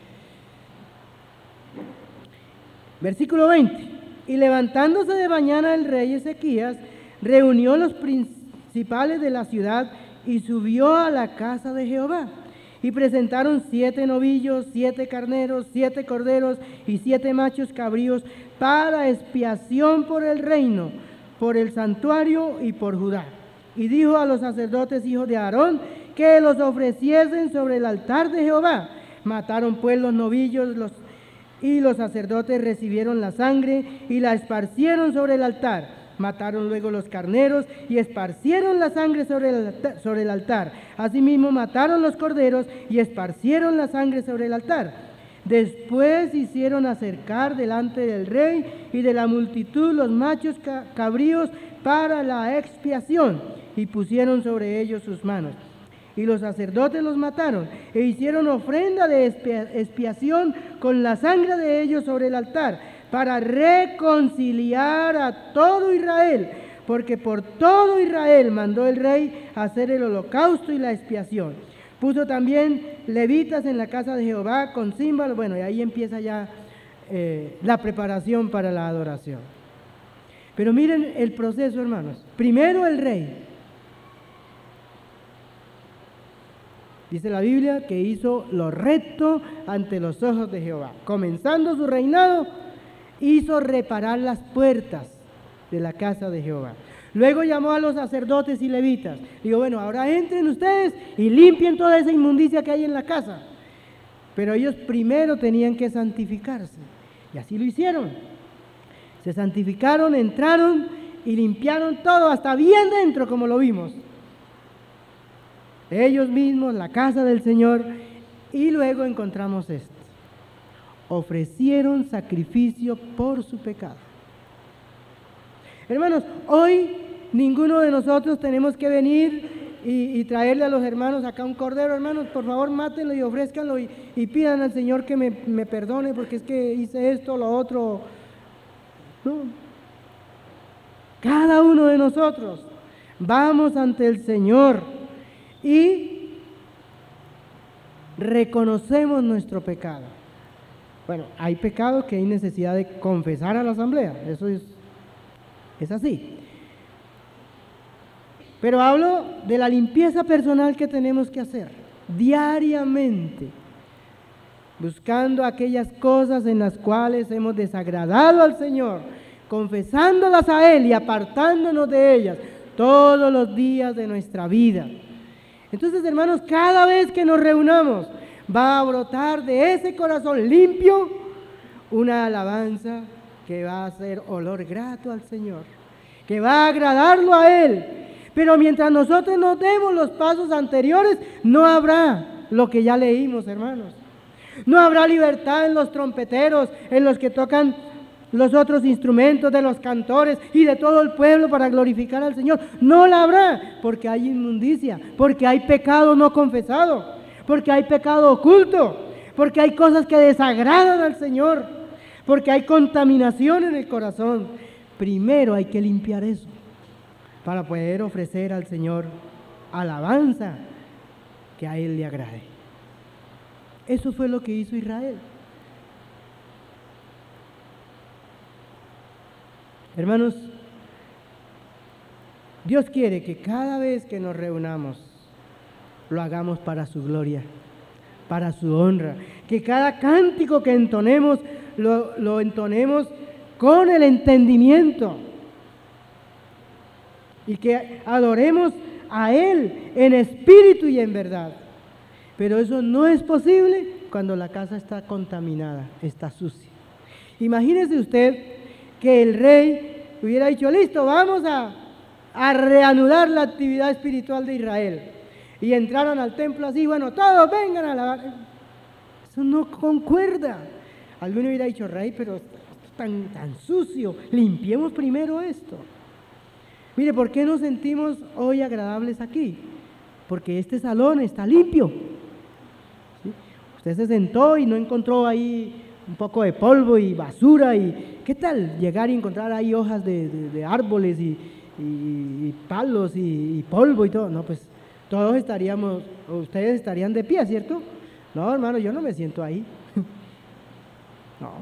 Versículo 20. Y levantándose de mañana el rey Ezequías, reunió los principales de la ciudad y subió a la casa de Jehová. Y presentaron 7 novillos, 7 carneros, 7 corderos y 7 machos cabríos para expiación por el reino, por el santuario y por Judá. Y dijo a los sacerdotes hijos de Aarón que los ofreciesen sobre el altar de Jehová. Mataron pues los novillos, y los sacerdotes recibieron la sangre y la esparcieron sobre el altar. Mataron luego los carneros y esparcieron la sangre sobre el altar. Asimismo mataron los corderos y esparcieron la sangre sobre el altar. Después hicieron acercar delante del rey y de la multitud los machos cabríos para la expiación y pusieron sobre ellos sus manos. Y los sacerdotes los mataron e hicieron ofrenda de expiación con la sangre de ellos sobre el altar para reconciliar a todo Israel, porque por todo Israel mandó el rey hacer el holocausto y la expiación. Puso también levitas en la casa de Jehová con címbalos. Bueno, y ahí empieza ya la preparación para la adoración. Pero miren el proceso, hermanos. Primero el rey. Dice la Biblia que hizo lo recto ante los ojos de Jehová. Comenzando su reinado, hizo reparar las puertas de la casa de Jehová. Luego llamó a los sacerdotes y levitas. Digo, bueno, ahora entren ustedes y limpien toda esa inmundicia que hay en la casa. Pero ellos primero tenían que santificarse. Y así lo hicieron. Se santificaron, entraron y limpiaron todo, hasta bien dentro, como lo vimos. Ellos mismos, la casa del Señor, y luego encontramos esto. Ofrecieron sacrificio por su pecado. Hermanos, hoy ninguno de nosotros tenemos que venir y traerle a los hermanos acá un cordero. Hermanos, por favor, mátenlo y ofrézcanlo y pidan al Señor que me perdone porque es que hice esto, lo otro. No. Cada uno de nosotros vamos ante el Señor y reconocemos nuestro pecado. Bueno, hay pecados que hay necesidad de confesar a la asamblea, eso es así. Pero hablo de la limpieza personal que tenemos que hacer diariamente, buscando aquellas cosas en las cuales hemos desagradado al Señor, confesándolas a Él y apartándonos de ellas todos los días de nuestra vida. Entonces, hermanos, cada vez que nos reunamos, va a brotar de ese corazón limpio una alabanza que va a ser olor grato al Señor, que va a agradarlo a Él. Pero mientras nosotros nos demos los pasos anteriores, no habrá lo que ya leímos, hermanos. No habrá libertad en los trompeteros, en los que tocan los otros instrumentos de los cantores y de todo el pueblo para glorificar al Señor. No la habrá, porque hay inmundicia, porque hay pecado no confesado, porque hay pecado oculto, porque hay cosas que desagradan al Señor, porque hay contaminación en el corazón. Primero hay que limpiar eso para poder ofrecer al Señor alabanza que a Él le agrade. Eso fue lo que hizo Israel. Hermanos, Dios quiere que cada vez que nos reunamos lo hagamos para su gloria, para su honra, que cada cántico que entonemos lo entonemos con el entendimiento y que adoremos a Él en espíritu y en verdad. Pero eso no es posible cuando la casa está contaminada, está sucia. Imagínese usted que el rey hubiera dicho, listo, vamos a reanudar la actividad espiritual de Israel. Y entraron al templo así, bueno, todos vengan a alabar. Eso no concuerda. Alguno hubiera dicho, rey, pero esto es tan sucio, limpiemos primero esto. Mire, ¿por qué nos sentimos hoy agradables aquí? Porque este salón está limpio. ¿Sí? Usted se sentó y no encontró ahí un poco de polvo y basura. Y ¿qué tal llegar y encontrar ahí hojas de árboles y palos y polvo y todo? No, pues todos estaríamos, ustedes estarían de pie, ¿cierto? No, hermano, yo no me siento ahí. No.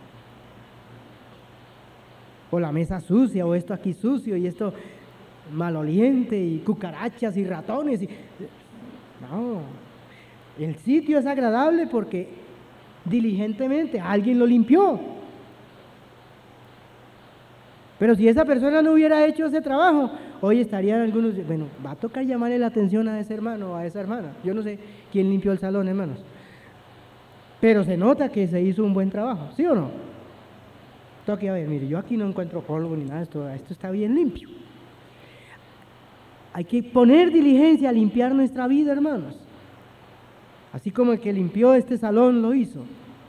O la mesa sucia, o esto aquí sucio, y esto maloliente, y cucarachas y ratones. No. El sitio es agradable porque diligentemente alguien lo limpió. Pero si esa persona no hubiera hecho ese trabajo, hoy estarían algunos, bueno, va a tocar llamarle la atención a ese hermano o a esa hermana. Yo no sé quién limpió el salón, hermanos. Pero se nota que se hizo un buen trabajo, ¿sí o no? Toque a ver, mire, yo aquí no encuentro polvo ni nada, esto está bien limpio. Hay que poner diligencia a limpiar nuestra vida, hermanos. Así como el que limpió este salón lo hizo.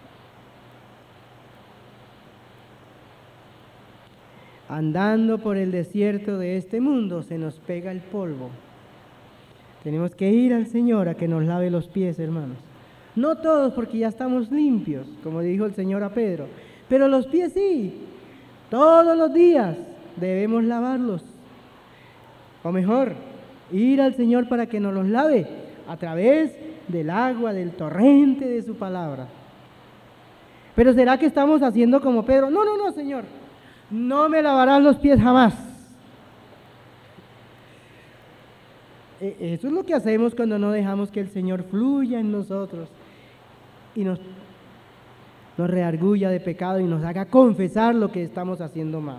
Andando por el desierto de este mundo se nos pega el polvo. Tenemos que ir al Señor a que nos lave los pies, hermanos. No todos, porque ya estamos limpios, como dijo el Señor a Pedro, pero los pies sí. Todos los días debemos lavarlos. O mejor, ir al Señor para que nos los lave a través del agua, del torrente de su palabra. Pero ¿será que estamos haciendo como Pedro? No, Señor, no me lavarás los pies jamás. Eso es lo que hacemos cuando no dejamos que el Señor fluya en nosotros y nos reargulla de pecado y nos haga confesar lo que estamos haciendo mal.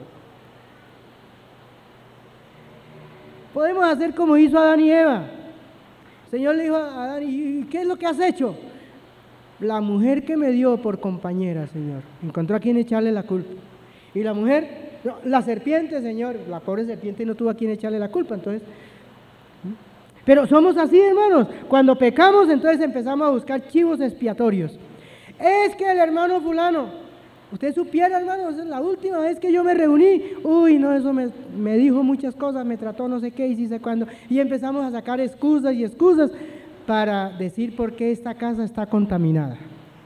Podemos hacer como hizo Adán y Eva. El Señor le dijo a Adán, ¿y qué es lo que has hecho? La mujer que me dio por compañera, Señor. Encontró a quien echarle la culpa. Y la mujer, no, la serpiente, Señor, la pobre serpiente no tuvo a quien echarle la culpa, entonces. Pero somos así, hermanos. Cuando pecamos, entonces empezamos a buscar chivos expiatorios. Es que el hermano fulano, usted supiera, hermano, esa es la última vez que yo me reuní. Uy, no, eso me dijo muchas cosas, me trató no sé qué y sí sé cuándo. Y empezamos a sacar excusas y excusas para decir por qué esta casa está contaminada.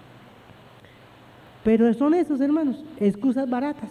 Pero son esos, hermanos, excusas baratas.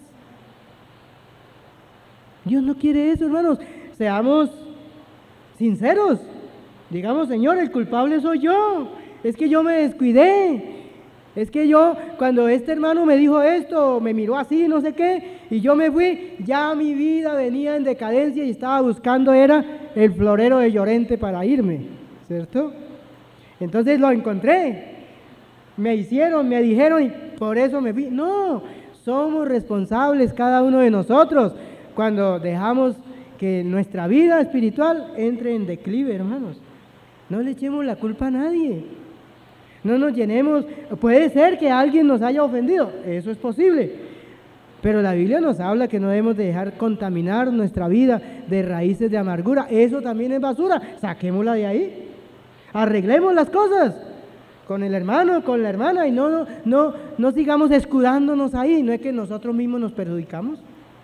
Dios no quiere eso, hermanos. Seamos sinceros. Digamos, Señor, el culpable soy yo. Es que yo me descuidé. Es que yo, cuando este hermano me dijo esto, me miró así, no sé qué, y yo me fui, ya mi vida venía en decadencia y estaba buscando, era el florero de Llorente para irme, ¿cierto? Entonces lo encontré. Me hicieron, me dijeron y por eso me fui. No, somos responsables cada uno de nosotros cuando dejamos que nuestra vida espiritual entre en declive, hermanos. No le echemos la culpa a nadie. No nos llenemos. Puede ser que alguien nos haya ofendido, eso es posible. Pero la Biblia nos habla que no debemos de dejar contaminar nuestra vida de raíces de amargura. Eso también es basura. Saquémosla de ahí. Arreglemos las cosas. con el hermano, con la hermana, y no sigamos escudándonos ahí. No es que nosotros mismos nos perjudicamos.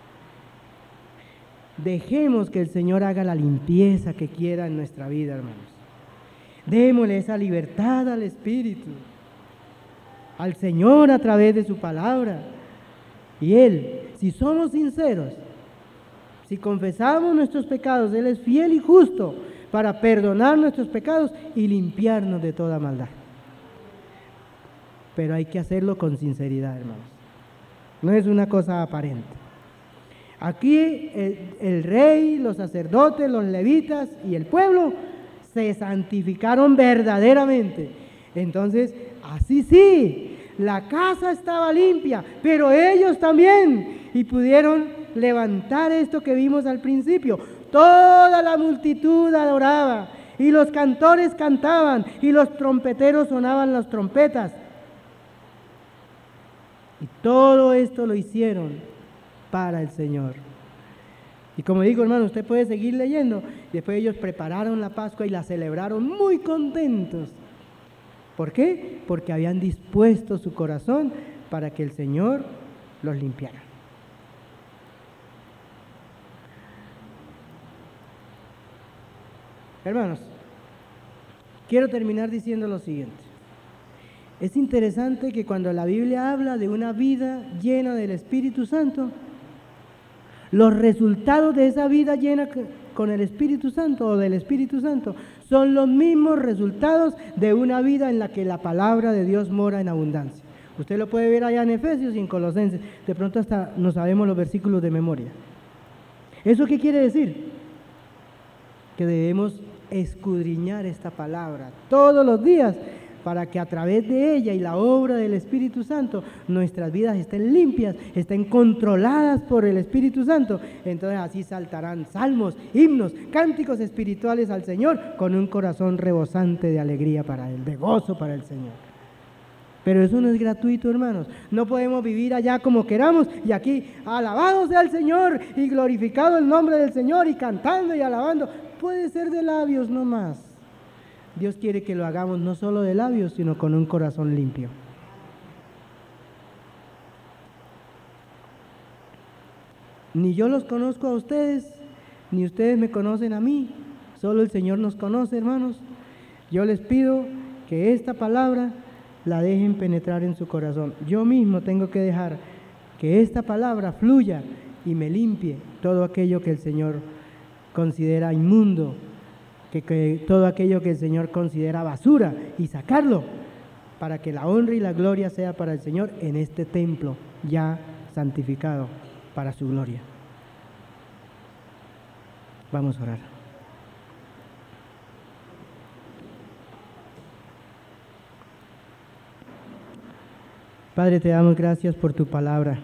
Dejemos que el Señor haga la limpieza que quiera en nuestra vida, hermanos. Démosle esa libertad al Espíritu, al Señor a través de su palabra. Y Él, si somos sinceros, si confesamos nuestros pecados, Él es fiel y justo para perdonar nuestros pecados y limpiarnos de toda maldad. Pero hay que hacerlo con sinceridad, hermanos. No es una cosa aparente. Aquí el rey, los sacerdotes, los levitas y el pueblo se santificaron verdaderamente. Entonces, así sí, la casa estaba limpia, pero ellos también, y pudieron levantar esto que vimos al principio. Toda la multitud adoraba, y los cantores cantaban, y los trompeteros sonaban las trompetas. Y todo esto lo hicieron para el Señor. Y como digo, hermano, usted puede seguir leyendo. Después ellos prepararon la Pascua y la celebraron muy contentos. ¿Por qué? Porque habían dispuesto su corazón para que el Señor los limpiara. Hermanos, quiero terminar diciendo lo siguiente. Es interesante que cuando la Biblia habla de una vida llena del Espíritu Santo, los resultados de esa vida llena con el Espíritu Santo o del Espíritu Santo son los mismos resultados de una vida en la que la palabra de Dios mora en abundancia. Usted lo puede ver allá en Efesios y en Colosenses. De pronto hasta no sabemos los versículos de memoria. ¿Eso qué quiere decir? Que debemos escudriñar esta palabra todos los días para que a través de ella y la obra del Espíritu Santo nuestras vidas estén limpias, estén controladas por el Espíritu Santo. Entonces así saltarán salmos, himnos, cánticos espirituales al Señor con un corazón rebosante de alegría para Él, de gozo para el Señor. Pero eso no es gratuito, hermanos. No podemos vivir allá como queramos y aquí alabado sea el Señor y glorificado el nombre del Señor y cantando y alabando. Puede ser de labios no más. Dios quiere que lo hagamos no solo de labios, sino con un corazón limpio. Ni yo los conozco a ustedes, ni ustedes me conocen a mí. Solo el Señor nos conoce, hermanos. Yo les pido que esta palabra la dejen penetrar en su corazón. Yo mismo tengo que dejar que esta palabra fluya y me limpie todo aquello que el Señor considera inmundo, que todo aquello que el Señor considera basura, y sacarlo para que la honra y la gloria sea para el Señor en este templo ya santificado para su gloria. Vamos a orar. Padre, te damos gracias por tu palabra.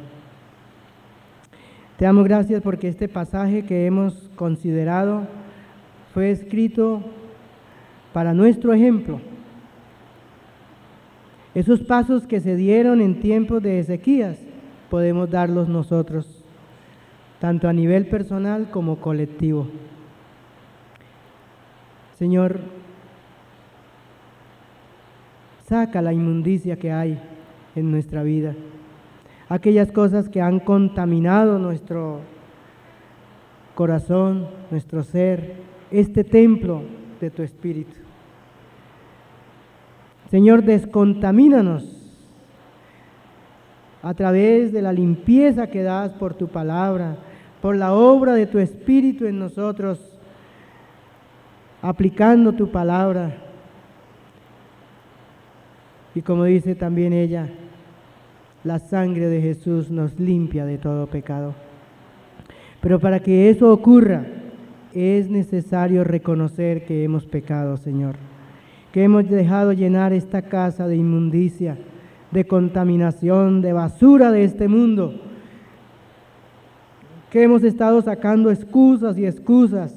Te damos gracias porque este pasaje que hemos considerado fue escrito para nuestro ejemplo. Esos pasos que se dieron en tiempos de Ezequías, podemos darlos nosotros, tanto a nivel personal como colectivo. Señor, saca la inmundicia que hay en nuestra vida, aquellas cosas que han contaminado nuestro corazón, nuestro ser, este templo de tu Espíritu. Señor, descontamínanos a través de la limpieza que das por tu palabra, por la obra de tu Espíritu en nosotros, aplicando tu palabra. Y como dice también ella, la sangre de Jesús nos limpia de todo pecado. Pero para que eso ocurra, es necesario reconocer que hemos pecado, Señor, que hemos dejado llenar esta casa de inmundicia, de contaminación, de basura de este mundo, que hemos estado sacando excusas y excusas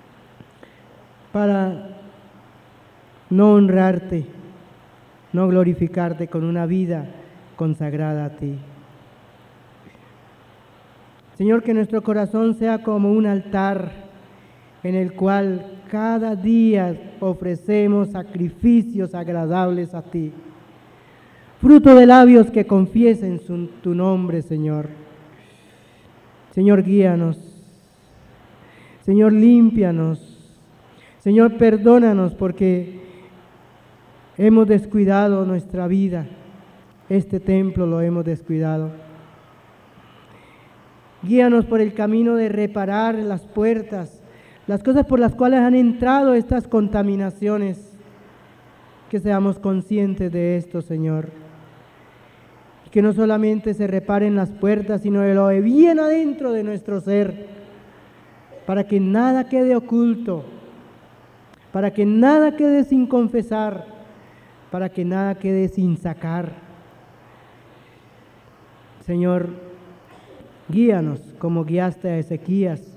para no honrarte, no glorificarte con una vida consagrada a ti. Señor, que nuestro corazón sea como un altar en el cual cada día ofrecemos sacrificios agradables a ti. Fruto de labios que confiesen tu nombre, Señor. Señor, guíanos. Señor, límpianos. Señor, perdónanos porque hemos descuidado nuestra vida. Este templo lo hemos descuidado. Guíanos por el camino de reparar las puertas, las cosas por las cuales han entrado estas contaminaciones. Que seamos conscientes de esto, Señor. Y que no solamente se reparen las puertas, sino de lo de bien adentro de nuestro ser, para que nada quede oculto, para que nada quede sin confesar, para que nada quede sin sacar. Señor, guíanos como guiaste a Ezequías.